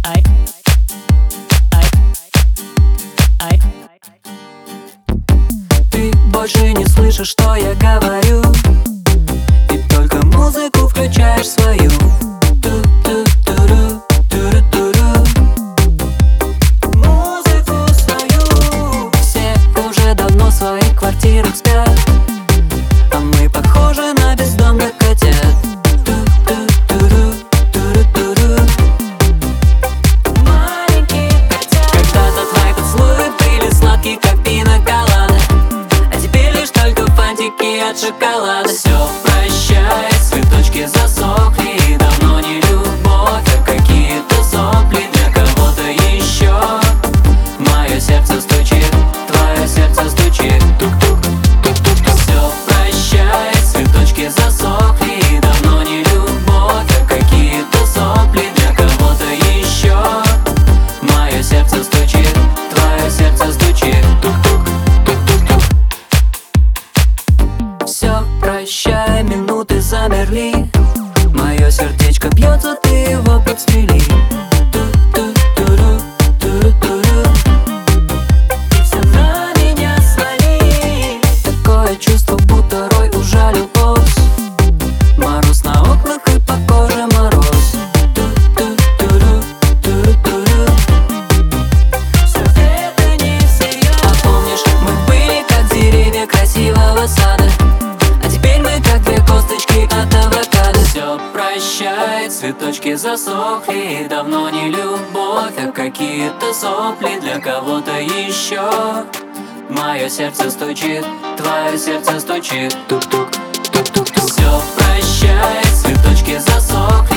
ай, ай, ай. Ты больше не слышишь, что я говорю, и только музыку включаешь свою. Музыку свою. Все уже давно в своих квартирах спят, а мы похожи на бездомных котят. Маленькие котята. Когда-то твои поцелуи были сладкие, как пина-колада, а теперь лишь только фантики от шоколада. Все прощай, цветочки засохли, и давно не любовь, а какие-то сопли для кого-то еще. Мое сердце стучит, твое сердце стучит, тук-тук, тук-тук. Все прощай, цветочки засохли, и давно не любовь, а какие-то сопли для кого-то еще. Мое сердце стучит, твое сердце стучит, тук-тук, тук-тук-тук. Все прощай, минуты замерли, мое сердечко бьется, ты его подстрели. И все на меня свали. Такое чувство, будто рой ужалил ос. Мороз на окнах и по коже мороз. Все это не всерьез. А помнишь, мы были как деревья красивого сада, а теперь мы как две косточки от авокадо. Все прощай, цветочки засохли, и давно не любовь, а какие-то сопли для кого-то еще. Мое сердце стучит, твое сердце стучит, тук-тук, тук-тук. Все прощай, цветочки засохли,